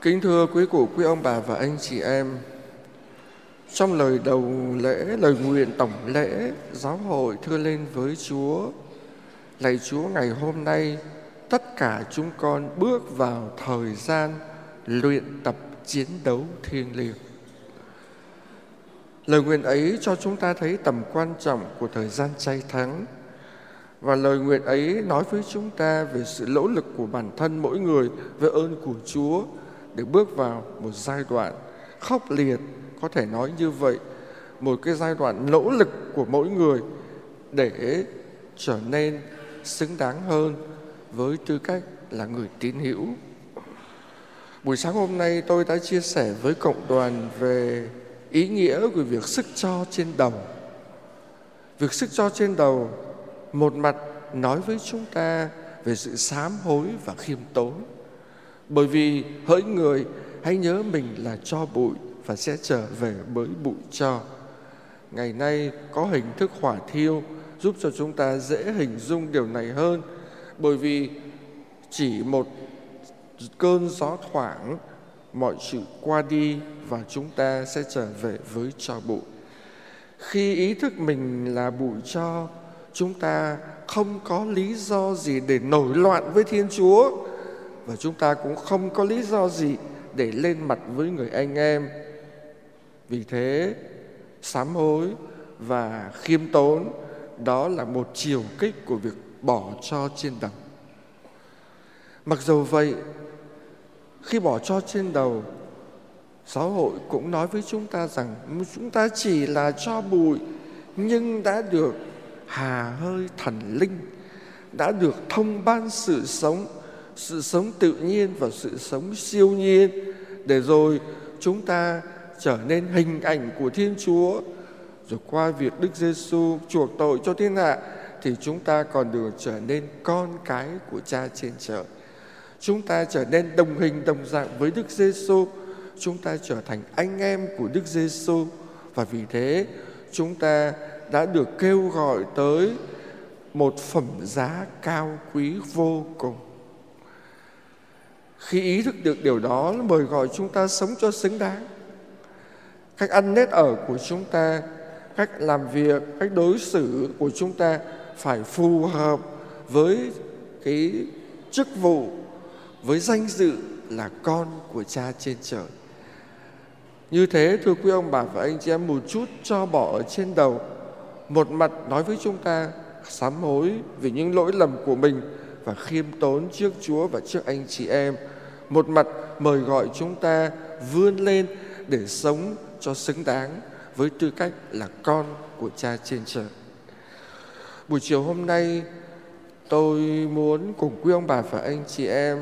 Kính thưa quý cụ, quý ông bà và anh chị em, trong lời đầu lễ, lời nguyện tổng lễ, giáo hội thưa lên với Chúa: lạy Chúa, ngày hôm nay tất cả chúng con bước vào thời gian luyện tập chiến đấu thiêng liêng. Lời nguyện ấy cho chúng ta thấy tầm quan trọng của thời gian chay thắng, và lời nguyện ấy nói với chúng ta về sự nỗ lực của bản thân mỗi người với ơn của Chúa để bước vào một giai đoạn khốc liệt, có thể nói như vậy, một cái giai đoạn nỗ lực của mỗi người để trở nên xứng đáng hơn với tư cách là người tín hữu. Buổi sáng hôm nay tôi đã chia sẻ với cộng đoàn về ý nghĩa của việc sức cho trên đầu. Việc sức cho trên đầu một mặt nói với chúng ta về sự sám hối và khiêm tốn. Bởi vì hỡi người, hãy nhớ mình là tro bụi và sẽ trở về với bụi tro. Ngày nay có hình thức hỏa thiêu giúp cho chúng ta dễ hình dung điều này hơn. Bởi vì chỉ một cơn gió thoảng, mọi sự qua đi và chúng ta sẽ trở về với tro bụi. Khi ý thức mình là bụi tro, chúng ta không có lý do gì để nổi loạn với Thiên Chúa, và chúng ta cũng không có lý do gì để lên mặt với người anh em. Vì thế, sám hối và khiêm tốn đó là một chiều kích của việc bỏ tro trên đầu. Mặc dù vậy, khi bỏ tro trên đầu, giáo hội cũng nói với chúng ta rằng chúng ta chỉ là tro bụi nhưng đã được hà hơi thần linh, đã được thông ban sự sống tự nhiên và sự sống siêu nhiên, để rồi chúng ta trở nên hình ảnh của Thiên Chúa. Rồi qua việc Đức Giêsu chuộc tội cho thiên hạ thì chúng ta còn được trở nên con cái của Cha trên trời. Chúng ta trở nên đồng hình đồng dạng với Đức Giêsu, chúng ta trở thành anh em của Đức Giêsu, và vì thế chúng ta đã được kêu gọi tới một phẩm giá cao quý vô cùng. Khi ý thức được điều đó, nó mời gọi chúng ta sống cho xứng đáng. Cách ăn nết ở của chúng ta, cách làm việc, cách đối xử của chúng ta phải phù hợp với cái chức vụ, với danh dự là con của Cha trên trời. Như thế, thưa quý ông bà và anh chị em, một chút tro bỏ ở trên đầu, một mặt nói với chúng ta sám hối vì những lỗi lầm của mình và khiêm tốn trước Chúa và trước anh chị em. Một mặt mời gọi chúng ta vươn lên để sống cho xứng đáng với tư cách là con của Cha trên trời. Buổi chiều hôm nay, tôi muốn cùng quý ông bà và anh chị em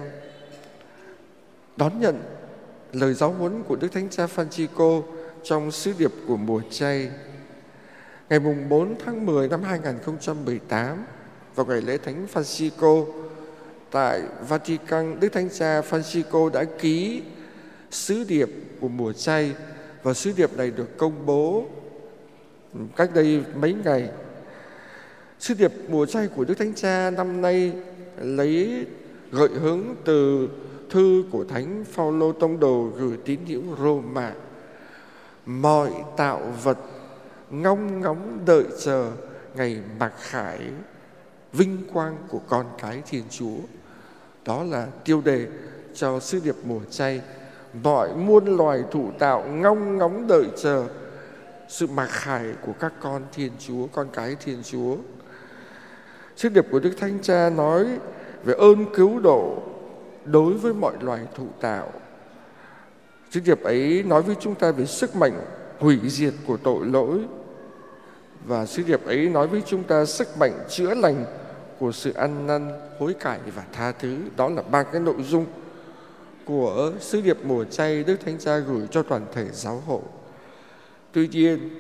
đón nhận lời giáo huấn của Đức Thánh Cha Francisco trong sứ điệp của mùa chay. Ngày 4 tháng 10 năm 2018, vào ngày lễ Thánh Francisco tại Vatican, Đức Thánh Cha Francisco đã ký sứ điệp của mùa chay, và sứ điệp này được công bố cách đây mấy ngày. Sứ điệp mùa chay của Đức Thánh Cha năm nay lấy gợi hứng từ thư của Thánh Phaolô Tông đồ gửi tín hữu Roma. Mọi tạo vật ngóng ngóng đợi chờ ngày mặc khải vinh quang của con cái Thiên Chúa. Đó là tiêu đề cho sứ điệp mùa chay. Mọi muôn loài thụ tạo ngóng ngóng đợi chờ sự mặc khải của các con Thiên Chúa, con cái Thiên Chúa. Sứ điệp của Đức Thánh Cha nói về ơn cứu độ đối với mọi loài thụ tạo. Sứ điệp ấy nói với chúng ta về sức mạnh hủy diệt của tội lỗi, và sứ điệp ấy nói với chúng ta sức mạnh chữa lành của sự ăn năn, hối cải và tha thứ. Đó là ba cái nội dung của sứ điệp mùa chay Đức Thánh Cha gửi cho toàn thể giáo hội. Tuy nhiên,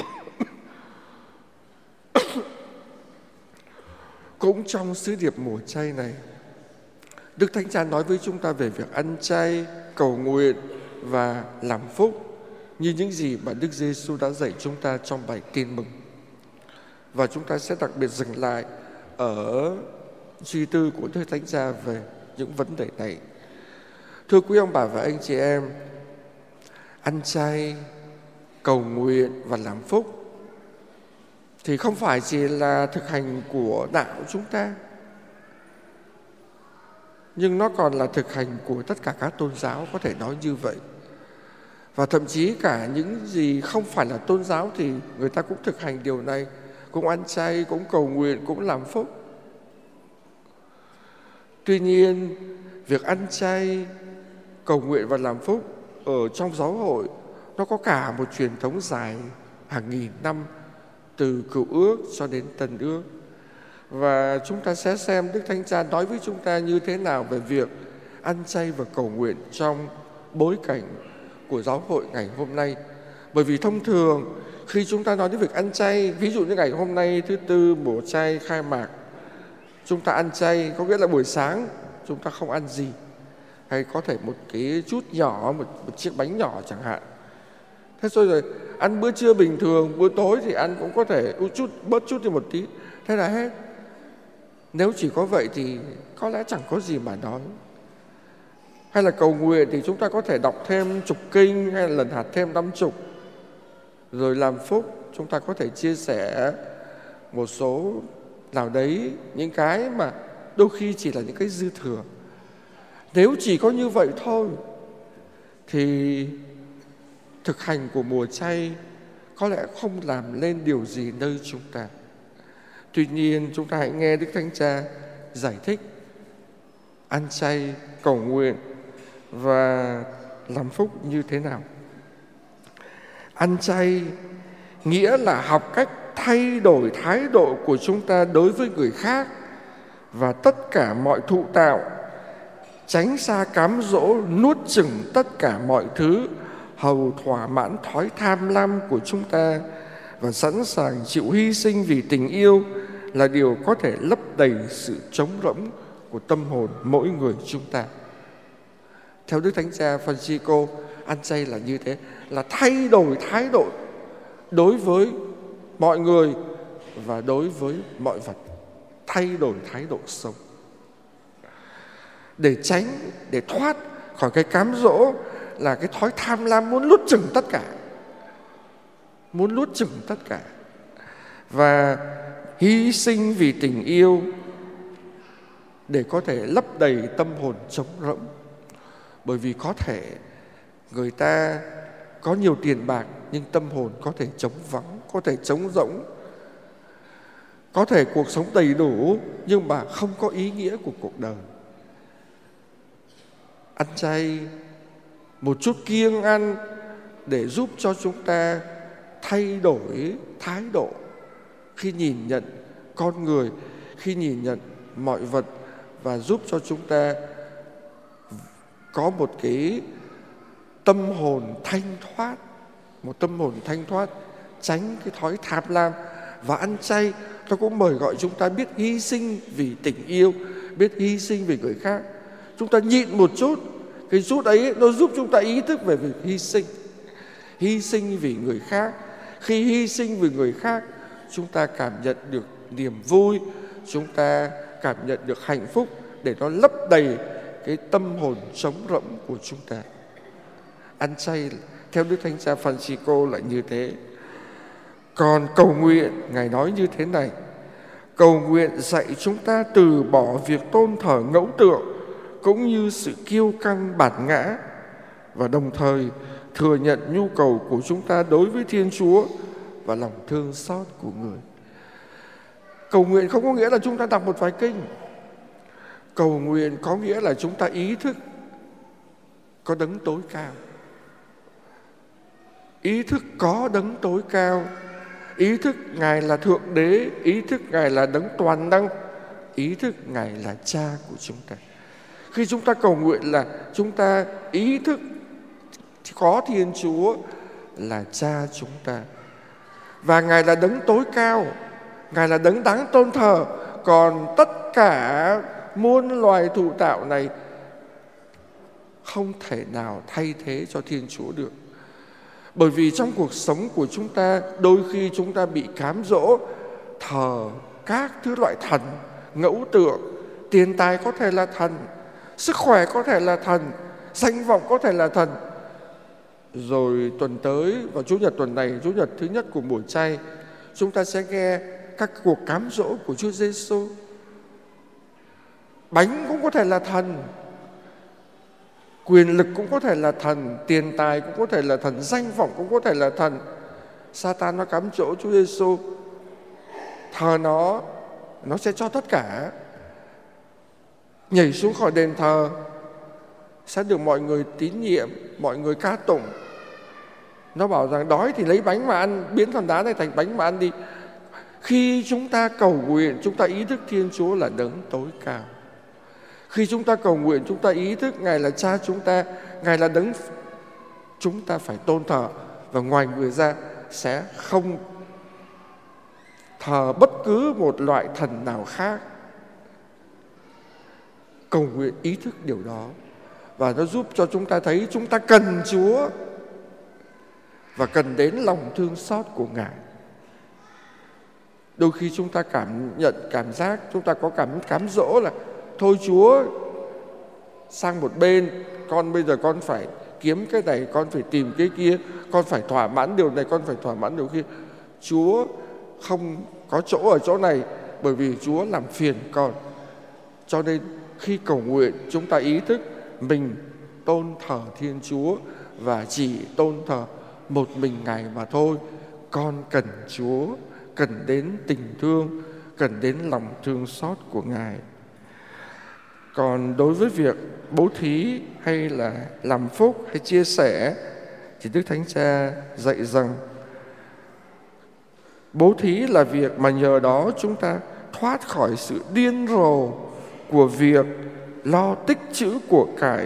cũng trong sứ điệp mùa chay này, Đức Thánh Cha nói với chúng ta về việc ăn chay, cầu nguyện và làm phúc, như những gì mà Đức Giêsu đã dạy chúng ta trong bài Tin Mừng. Và chúng ta sẽ đặc biệt dừng lại ở suy tư của Đức Thánh Cha về những vấn đề này. Thưa quý ông bà và anh chị em, ăn chay, cầu nguyện và làm phúc thì không phải chỉ là thực hành của đạo chúng ta, nhưng nó còn là thực hành của tất cả các tôn giáo, có thể nói như vậy. Và thậm chí cả những gì không phải là tôn giáo thì người ta cũng thực hành điều này, cũng ăn chay, cũng cầu nguyện, cũng làm phúc. Tuy nhiên, việc ăn chay, cầu nguyện và làm phúc ở trong giáo hội nó có cả một truyền thống dài hàng nghìn năm, từ Cựu Ước cho đến Tân Ước. Và chúng ta sẽ xem Đức Thánh Cha nói với chúng ta như thế nào về việc ăn chay và cầu nguyện trong bối cảnh của giáo hội ngày hôm nay. Bởi vì thông thường khi chúng ta nói đến việc ăn chay, ví dụ như ngày hôm nay thứ Tư mùa chay khai mạc, chúng ta ăn chay có nghĩa là buổi sáng chúng ta không ăn gì, hay có thể một cái chút nhỏ, một chiếc bánh nhỏ chẳng hạn. Thế rồi ăn bữa trưa bình thường, bữa tối thì ăn cũng có thể bớt chút đi một tí, thế là hết. Nếu chỉ có vậy thì có lẽ chẳng có gì mà nói. Hay là cầu nguyện thì chúng ta có thể đọc thêm chục kinh hay là lần hạt thêm 50. Rồi làm phúc, chúng ta có thể chia sẻ một số nào đấy, những cái mà đôi khi chỉ là những cái dư thừa. Nếu chỉ có như vậy thôi thì thực hành của mùa chay có lẽ không làm lên điều gì nơi chúng ta. Tuy nhiên chúng ta hãy nghe Đức Thánh Cha giải thích ăn chay, cầu nguyện và làm phúc như thế nào. Ăn chay nghĩa là học cách thay đổi thái độ của chúng ta đối với người khác và tất cả mọi thụ tạo, tránh xa cám dỗ nuốt chửng tất cả mọi thứ, hầu thỏa mãn thói tham lam của chúng ta, và sẵn sàng chịu hy sinh vì tình yêu là điều có thể lấp đầy sự trống rỗng của tâm hồn mỗi người chúng ta. Theo Đức Thánh Cha Francisco, ăn chay là như thế, là thay đổi thái độ đối với mọi người và đối với mọi vật, thay đổi thái độ sống để tránh, để thoát khỏi cái cám dỗ là cái thói tham lam muốn nuốt chửng tất cả, muốn nuốt chửng tất cả, và hy sinh vì tình yêu để có thể lấp đầy tâm hồn trống rỗng. Bởi vì có thể người ta có nhiều tiền bạc nhưng tâm hồn có thể trống vắng, có thể trống rỗng. Có thể cuộc sống đầy đủ nhưng mà không có ý nghĩa của cuộc đời. Ăn chay, một chút kiêng ăn để giúp cho chúng ta thay đổi thái độ khi nhìn nhận con người, khi nhìn nhận mọi vật, và giúp cho chúng ta có một cái tâm hồn thanh thoát, một tâm hồn thanh thoát, tránh cái thói tham lam. Và ăn chay nó cũng mời gọi chúng ta biết hy sinh vì tình yêu, biết hy sinh vì người khác. Chúng ta nhịn một chút, cái chút ấy nó giúp chúng ta ý thức về việc hy sinh vì người khác. Khi hy sinh vì người khác, chúng ta cảm nhận được niềm vui, chúng ta cảm nhận được hạnh phúc để nó lấp đầy cái tâm hồn trống rỗng của chúng ta. Ăn chay theo Đức Thánh Cha Francisco là như thế. Còn cầu nguyện, Ngài nói như thế này: cầu nguyện dạy chúng ta từ bỏ việc tôn thờ ngẫu tượng cũng như sự kiêu căng bản ngã, và đồng thời thừa nhận nhu cầu của chúng ta đối với Thiên Chúa và lòng thương xót của người. Cầu nguyện không có nghĩa là chúng ta đọc một vài kinh. Cầu nguyện có nghĩa là chúng ta ý thức có đấng tối cao, ý thức có đấng tối cao, ý thức Ngài là Thượng Đế, ý thức Ngài là đấng toàn năng, ý thức Ngài là Cha của chúng ta. Khi chúng ta cầu nguyện là chúng ta ý thức có Thiên Chúa là Cha chúng ta, và Ngài là đấng tối cao, Ngài là đấng đáng tôn thờ. Còn tất cả muôn loài thụ tạo này không thể nào thay thế cho Thiên Chúa được. Bởi vì trong cuộc sống của chúng ta, đôi khi chúng ta bị cám dỗ thờ các thứ loại thần, ngẫu tượng. Tiền tài có thể là thần, sức khỏe có thể là thần, danh vọng có thể là thần. Rồi tuần tới, vào Chủ nhật tuần này, Chủ nhật thứ nhất của mùa chay, chúng ta sẽ nghe các cuộc cám dỗ của Chúa Giêsu. Bánh cũng có thể là thần, quyền lực cũng có thể là thần, tiền tài cũng có thể là thần, danh vọng cũng có thể là thần. Satan nó cám dỗ Chúa Giêsu, thờ nó sẽ cho tất cả. Nhảy xuống khỏi đền thờ sẽ được mọi người tín nhiệm, mọi người ca tụng. Nó bảo rằng đói thì lấy bánh mà ăn, biến hòn đá này thành bánh mà ăn đi. Khi chúng ta cầu nguyện, chúng ta ý thức Thiên Chúa là đấng tối cao. Khi chúng ta cầu nguyện, chúng ta ý thức Ngài là Cha chúng ta, Ngài là đấng chúng ta phải tôn thờ. Và ngoài người ra sẽ không thờ bất cứ một loại thần nào khác. Cầu nguyện ý thức điều đó, và nó giúp cho chúng ta thấy chúng ta cần Chúa và cần đến lòng thương xót của Ngài. Đôi khi chúng ta cảm giác chúng ta có cám dỗ là thôi Chúa, sang một bên, con bây giờ con phải kiếm cái này, con phải tìm cái kia, con phải thỏa mãn điều này, con phải thỏa mãn điều kia. Chúa không có chỗ ở chỗ này, bởi vì Chúa làm phiền con. Cho nên khi cầu nguyện, chúng ta ý thức mình tôn thờ Thiên Chúa và chỉ tôn thờ một mình Ngài mà thôi. Con cần Chúa, cần đến tình thương, cần đến lòng thương xót của Ngài. Còn đối với việc bố thí hay là làm phúc hay chia sẻ, thì Đức Thánh Cha dạy rằng bố thí là việc mà nhờ đó chúng ta thoát khỏi sự điên rồ của việc lo tích trữ của cải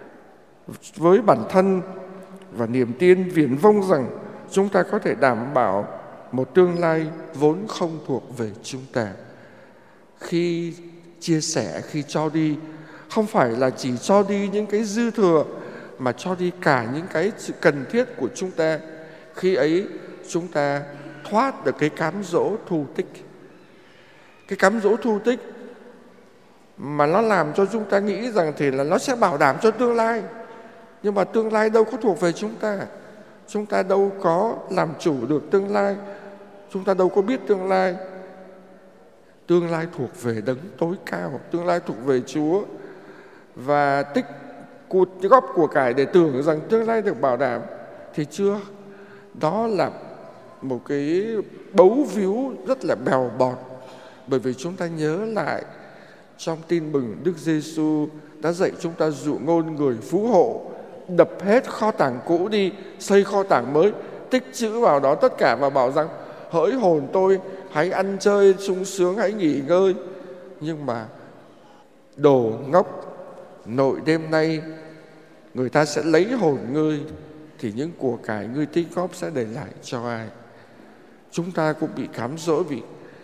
với bản thân, và niềm tin viển vông rằng chúng ta có thể đảm bảo một tương lai vốn không thuộc về chúng ta. Khi chia sẻ, khi cho đi, không phải là chỉ cho đi những cái dư thừa, mà cho đi cả những cái sự cần thiết của chúng ta. Khi ấy chúng ta thoát được cái cám dỗ thu tích. Cái cám dỗ thu tích mà nó làm cho chúng ta nghĩ rằng thì là nó sẽ bảo đảm cho tương lai. Nhưng mà tương lai đâu có thuộc về chúng ta. Chúng ta đâu có làm chủ được tương lai. Chúng ta đâu có biết tương lai. Tương lai thuộc về đấng tối cao, tương lai thuộc về Chúa. Và tích góp của cải để tưởng rằng tương lai được bảo đảm thì chưa. Đó là một cái bấu víu rất là bèo bọt. Bởi vì chúng ta nhớ lại trong tin mừng, Đức Giêsu đã dạy chúng ta dụ ngôn người phú hộ đập hết kho tàng cũ đi, xây kho tàng mới, tích trữ vào đó tất cả, và bảo rằng hỡi hồn tôi, hãy ăn chơi sung sướng, hãy nghỉ ngơi. Nhưng mà đồ ngốc, nội đêm nay người ta sẽ lấy hồn ngươi, thì những của cải ngươi tích góp sẽ để lại cho ai? Chúng ta cũng bị cám dỗ vì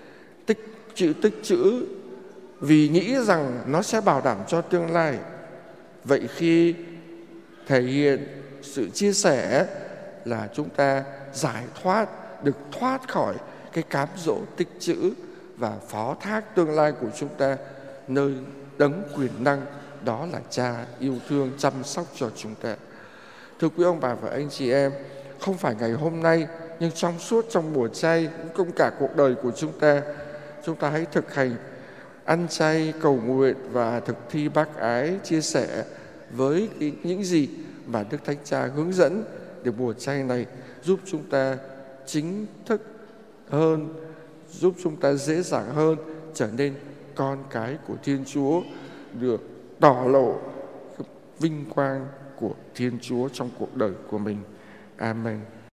tích trữ vì nghĩ rằng nó sẽ bảo đảm cho tương lai. Vậy khi thể hiện sự chia sẻ là chúng ta được thoát khỏi cái cám dỗ tích trữ và phó thác tương lai của chúng ta nơi đấng quyền năng, đó là Cha yêu thương chăm sóc cho chúng ta. Thưa quý ông bà và anh chị em, không phải ngày hôm nay, nhưng trong suốt trong mùa chay, cũng cả cuộc đời của chúng ta hãy thực hành ăn chay, cầu nguyện và thực thi bác ái, chia sẻ với những gì mà Đức Thánh Cha hướng dẫn, để mùa chay này giúp chúng ta chính thức hơn, giúp chúng ta dễ dàng hơn trở nên con cái của Thiên Chúa, được tỏ lộ vinh quang của Thiên Chúa trong cuộc đời của mình. Amen.